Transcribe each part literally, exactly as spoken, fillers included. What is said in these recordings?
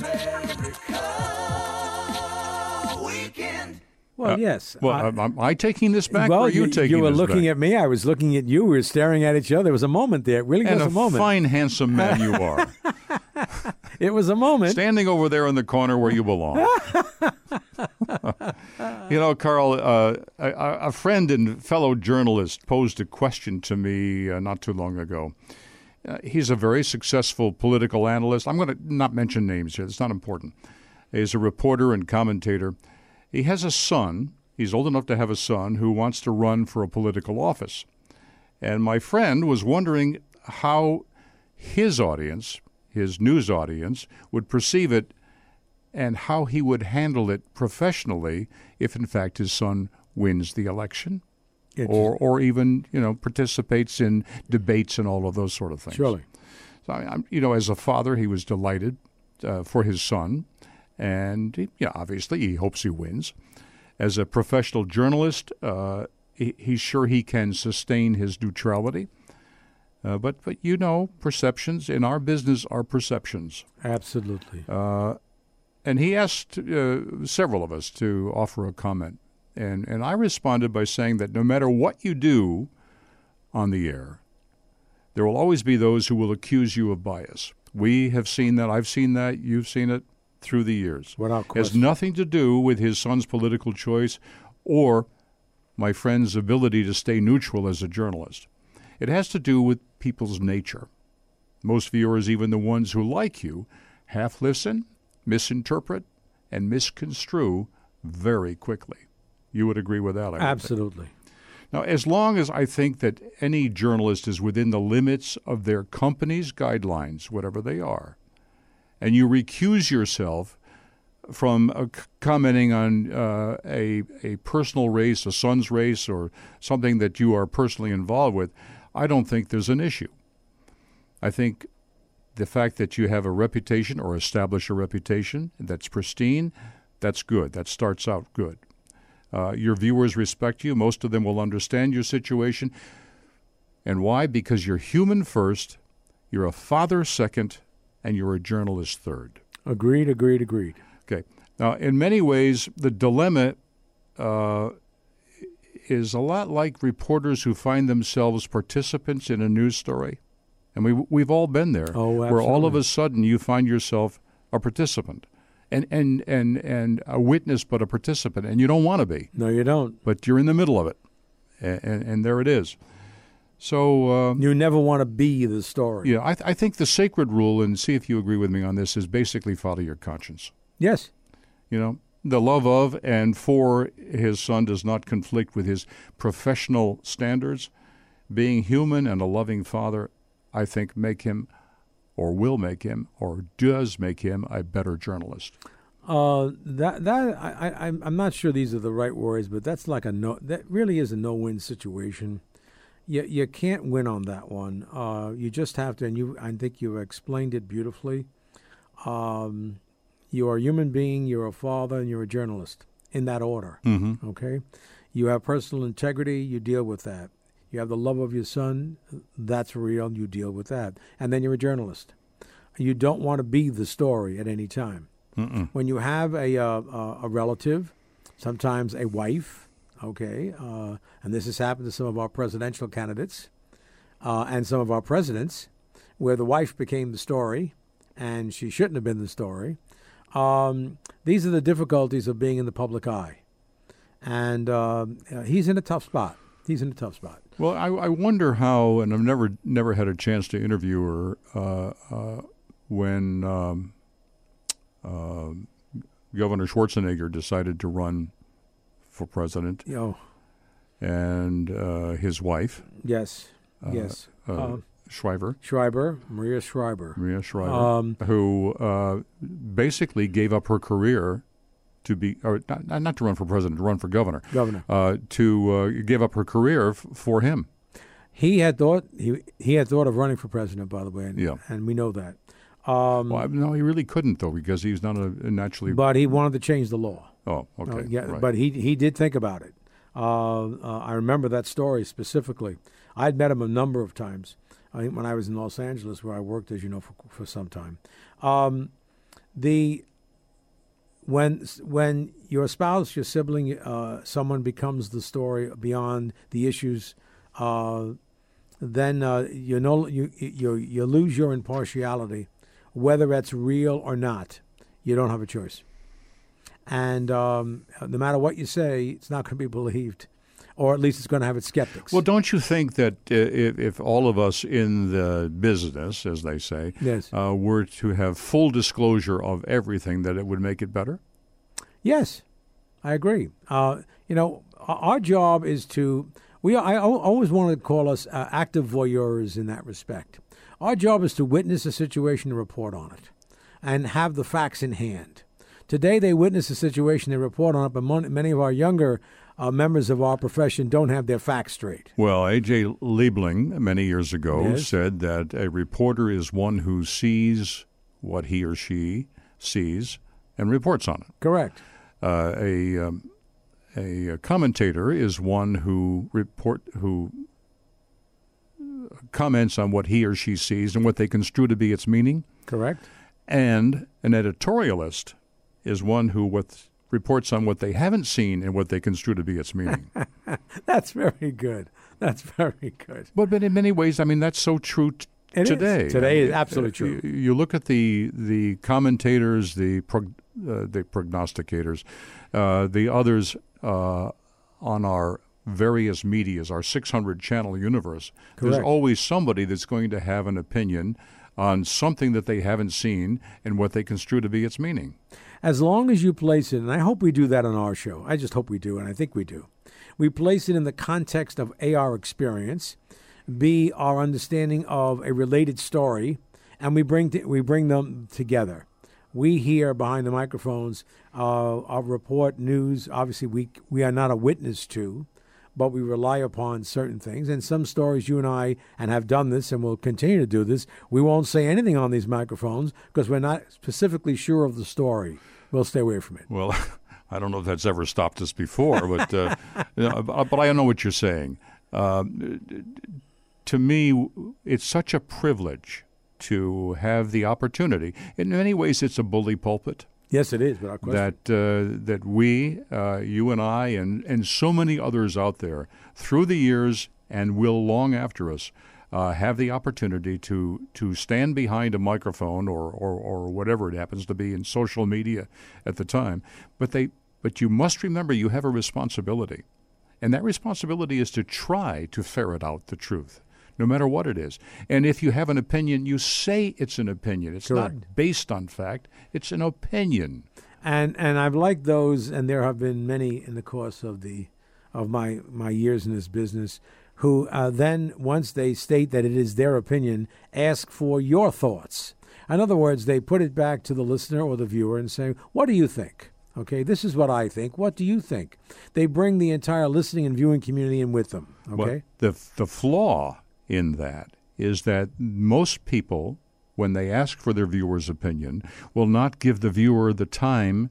Well, Uh, yes. Well, I- am, am I taking this back, well, or are you, you, taking you were this looking back? at me. I was looking at you. We were staring at each other. There was a moment there. It really And was a a moment. fine, handsome man you are. It was a moment. Standing over there in the corner where you belong. You know, Carl, uh, a, a friend and fellow journalist posed a question to me uh, not too long ago. Uh, he's a very successful political analyst. I'm going to not mention names here. It's not important. He's a reporter and commentator. He has a son. He's old enough to have a son who wants to run for a political office. And my friend was wondering how his audience, his news audience, would perceive it and how he would handle it professionally if, in fact, his son wins the election or or even, you know, participates in debates and all of those sort of things. Surely. So, I, I'm, you know, as a father, he was delighted uh, for his son, and, he, you know, obviously he hopes he wins. As a professional journalist, uh, he, he's sure he can sustain his neutrality. Uh, but, but, you know, perceptions in our business are perceptions. Absolutely. Uh, and he asked uh, several of us to offer a comment. And, and I responded by saying that no matter what you do on the air, there will always be those who will accuse you of bias. We have seen that. I've seen that. You've seen it through the years. Without It has question. nothing to do with his son's political choice or my friend's ability to stay neutral as a journalist. It has to do with people's nature. Most viewers, even the ones who like you, half listen, misinterpret, and misconstrue very quickly. You would agree with that, I would think. Absolutely. Now, as long as I think that any journalist is within the limits of their company's guidelines, whatever they are, and you recuse yourself from uh, c- commenting on uh, a, a personal race, a son's race, or something that you are personally involved with, I don't think there's an issue. I think the fact that you have a reputation or establish a reputation that's pristine, that's good. That starts out good. Uh, your viewers respect you. Most of them will understand your situation. And why? Because you're human first, you're a father second, and you're a journalist third. Agreed, agreed, agreed. Okay. Now, in many ways, the dilemma uh, is a lot like reporters who find themselves participants in a news story. And we, we've all been there, Oh, where all of absolutely. a sudden you find yourself a participant. And, and, and, and a witness, but a participant. And you don't want to be. No, you don't. But you're in the middle of it. And, and, and there it is. So, uh, You never want to be the story. yeah, I, th- I think the sacred rule, and see if you agree with me on this, is basically follow your conscience. Yes. You know, the love of and for his son does not conflict with his professional standards. Being human and a loving father, I think, make him or will make him or does make him a better journalist. Uh, that that I, I I'm I'm not sure these are the right words, but that's like a no. That really is a no-win situation. You you can't win on that one. Uh, you just have to, and you I think you explained it beautifully. Um, you are a human being. You're a father, and you're a journalist in that order. Mm-hmm. Okay, you have personal integrity. You deal with that. You have the love of your son. That's real. You deal with that, and then you're a journalist. You don't want to be the story at any time. Mm-mm. When you have a uh, a relative, sometimes a wife, okay, uh, and this has happened to some of our presidential candidates uh, and some of our presidents, where the wife became the story, and she shouldn't have been the story. Um, these are the difficulties of being in the public eye, and uh, uh, he's in a tough spot. He's in a tough spot. Well, I, I wonder how, and I've never never had a chance to interview her uh, uh, when um, uh, Governor Schwarzenegger decided to run for president, You know, and uh, his wife, yes, Uh, yes. uh, Uh, Schreiber, Schreiber, Maria Schreiber. Maria Schreiber, Um, who uh, basically gave up her career to be, or not, not to run for president, to run for governor, Governor. uh, to uh, give up her career f- for him. He had thought he he had thought of running for president, by the way, and, Yeah. and we know that. Um, Well, I- no, he really couldn't, though, because he's not a, a naturally. but he wanted to change the law. oh, okay. Uh, yeah, right. but he he did think about it. Uh, uh, I remember that story specifically. I'd met him a number of times. I think when I was in Los Angeles, where I worked, as you know, for for some time. Um, the when when your spouse, your sibling, uh, someone becomes the story beyond the issues, uh, then uh, you know you you you lose your impartiality, whether that's real or not. You don't have a choice, and um, no matter what you say, it's not going to be believed, or at least it's going to have its skeptics. Well, don't you think that uh, if, if all of us in the business, as they say, yes. uh, were to have full disclosure of everything, that it would make it better? Yes, I agree. Uh, you know, our job is to, we. I always wanted to call us uh, active voyeurs in that respect. Our job is to witness a situation and report on it and have the facts in hand. Today they witness a situation, they report on it, but mon- many of our younger uh, members of our profession don't have their facts straight. Well, A J Liebling, many years ago, Yes. said that a reporter is one who sees what he or she sees and reports on it. Correct. Uh, a, um, a commentator is one who report who comments on what he or she sees and what they construe to be its meaning. Correct. And an editorialist is one who with, reports on what they haven't seen and what they construe to be its meaning. That's very good. That's very good. But, but in many ways, I mean, that's so true t- It is. today. Today I is mean, absolutely true. You, you look at the the commentators, the prog, uh, the prognosticators, uh, the others uh, on our various medias, our six hundred channel universe. Correct. There's always somebody that's going to have an opinion on something that they haven't seen and what they construe to be its meaning. As long as you place it, and I hope we do that on our show. I just hope we do, and I think we do. We place it in the context of A, our experience, B, our understanding of a related story, and we bring t- we bring them together. We here behind the microphones uh, our report news. Obviously, we we are not a witness to, but we rely upon certain things. And some stories you and I, and have done this and will continue to do this, we won't say anything on these microphones because we're not specifically sure of the story. We'll stay away from it. Well, I don't know if that's ever stopped us before, but uh, you know, but I know what you're saying. Uh, to me, it's such a privilege to have the opportunity. In many ways, it's a bully pulpit. Yes, it is, without question. That uh, that we, uh, you and I, and, and so many others out there, through the years and will long after us, uh, have the opportunity to to stand behind a microphone or, or, or whatever it happens to be in social media at the time. But they but you must remember you have a responsibility, and that responsibility is to try to ferret out the truth, no matter what it is. And if you have an opinion, you say it's an opinion. It's Correct. not based on fact. It's an opinion. And and I've liked those, and there have been many in the course of the of my, my years in this business, who uh, then, once they state that it is their opinion, ask for your thoughts. In other words, they put it back to the listener or the viewer and say, what do you think? Okay, this is what I think. What do you think? They bring the entire listening and viewing community in with them. Okay, But the the flaw in that is that most people, when they ask for their viewer's opinion, will not give the viewer the time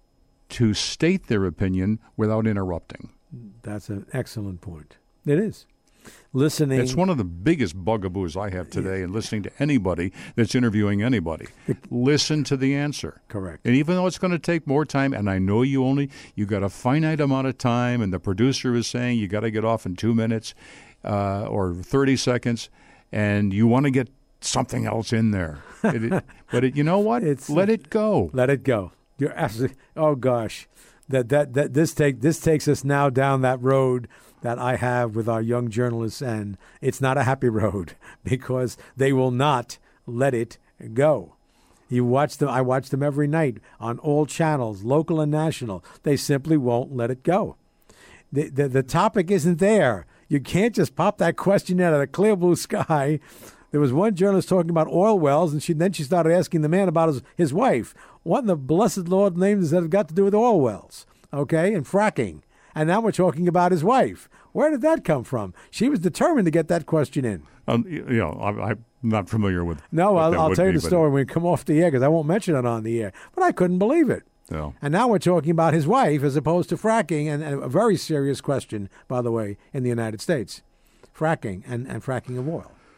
to state their opinion without interrupting. that's an excellent point. It is. Listening. It's one of the biggest bugaboos I have today in listening to anybody that's interviewing anybody. Listen to the answer. Correct. And even though it's going to take more time, and I know you only, you got a finite amount of time, and the producer is saying you got to get off in two minutes uh, or thirty seconds, and you want to get something else in there. It, it, but it, you know what? It's- Let it go. Let it go. You're absolutely. Oh gosh, that that that this take this takes us now down that road that I have with our young journalists, and it's not a happy road because they will not let it go. You watch them. I watch them every night on all channels, local and national. They simply won't let it go. The the, the topic isn't there. You can't just pop that question out of the clear blue sky. There was one journalist talking about oil wells, and she then she started asking the man about his, his wife. What in the blessed Lord's name does that have got to do with oil wells? Okay, and fracking. And now we're talking about his wife. Where did that come from? She was determined to get that question in. Um, you know, I, I'm not familiar with. No, what I'll, that I'll would tell you be, the but, story when we come off the air because I won't mention it on the air. But I couldn't believe it. No. And now we're talking about his wife as opposed to fracking, and, and a very serious question, by the way, in the United States. Fracking and, and fracking of oil.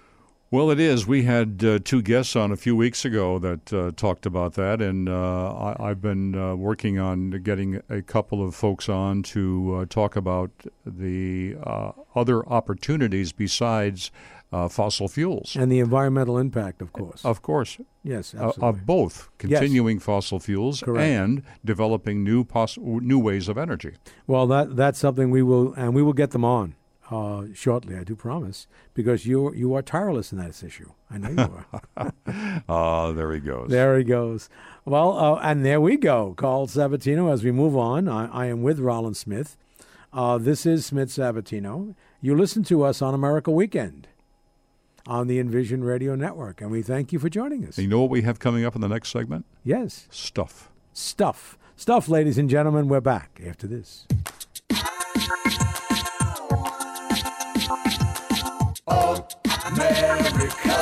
Well, it is. We had uh, two guests on a few weeks ago that uh, talked about that, and uh, I, I've been uh, working on getting a couple of folks on to uh, talk about the uh, other opportunities besides uh, fossil fuels. And the environmental impact, of course. Of course. Yes, Uh, absolutely. of both continuing Yes. fossil fuels Correct. and developing new poss- new ways of energy. Well, that that's something we will, and we will get them on uh, shortly, I do promise, because you you are tireless in that issue. I know you are. Ah, there he goes. There he goes. Well, uh, and there we go. Carl Sabatino, as we move on, I, I am with Rollins Smith. Uh, this is Smith Sabatino. You listen to us on America Weekend on the Envision Radio Network, and we thank you for joining us. You know what we have coming up in the next segment? Yes. Stuff. Stuff. Stuff, ladies and gentlemen. We're back after this. America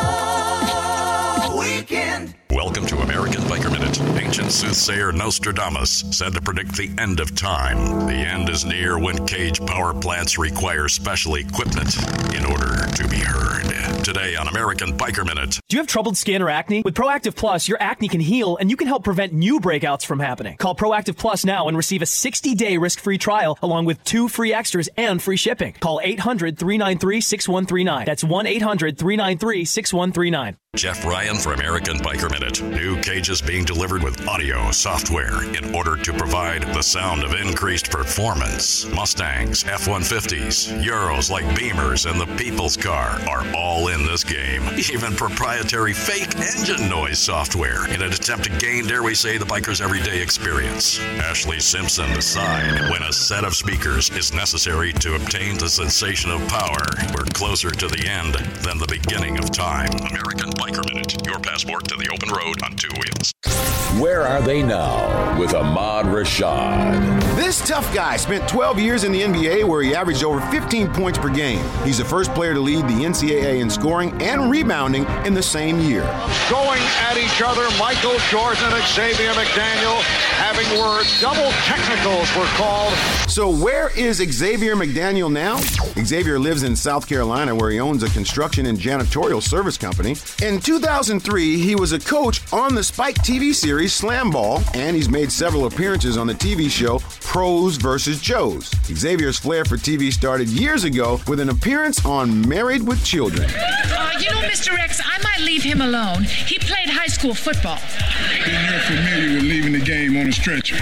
Weekend. Welcome to American Biker Minute. Ancient soothsayer Nostradamus said to predict the end of time. The end is near when cage power plants require special equipment in order to be heard. Today on American Biker Minute. Do you have troubled skin or acne? With Proactive Plus, your acne can heal and you can help prevent new breakouts from happening. Call Proactive Plus now and receive a sixty-day risk-free trial along with two free extras and free shipping. Call eight hundred, three nine three, six one three nine. That's one eight hundred, three nine three, six one three nine. Jeff Ryan for American Biker Minute. New cages being delivered with audio software in order to provide the sound of increased performance. Mustangs, F one fifties, Euros like Beamers, and the People's Car are all in this game. Even proprietary fake engine noise software in an attempt to gain, dare we say, the biker's everyday experience. Ashley Simpson decide when a set of speakers is necessary to obtain the sensation of power. We're closer to the end than the beginning of time. American Biker Minute, your passport to the open road on two wheels. Where are they now with Ahmad Rashad? This tough guy spent twelve years in the N B A where he averaged over fifteen points per game. He's the first player to lead the N C double A in scoring and rebounding in the same year. Going at each other, Michael Jordan and Xavier McDaniel having words. Double technicals were called. So where is Xavier McDaniel now? Xavier lives in South Carolina where he owns a construction and janitorial service company. In two thousand three, he was a coach on the Spike T V series Slam Ball, and he's made several appearances on the T V show Pros versus. Joes. Xavier's flair for T V started years ago with an appearance on Married with Children. Uh, you know, Mister X, I might leave him alone. He played high school football. Then you're familiar with leaving the game on a stretcher.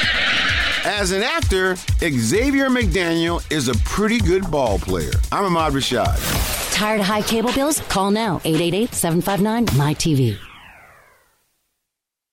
As an actor, Xavier McDaniel is a pretty good ball player. I'm Ahmad Rashad. Tired of high cable bills? Call now, eight eight eight, seven five nine, M Y T V.